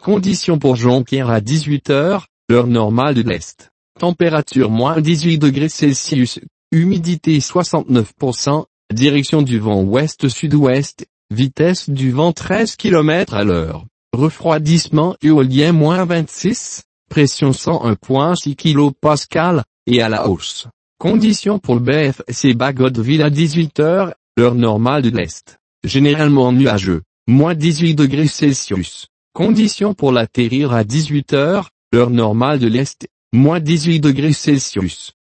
Conditions pour Jonquière à 18 heures, heure normale de l'Est. Température moins 18 degrés Celsius, humidité 69%, direction du vent ouest-sud-ouest, vitesse du vent 13 km à l'heure. Refroidissement éolien moins 26, pression 101,6 kPa, et à la hausse. Conditions pour le BFC Bagotville à 18 heures, heure normale de l'Est. Généralement nuageux, moins 18 degrés Celsius. Conditions pour l'atterrir à 18 heures, heure normale de l'Est, moins 18 degrés Celsius.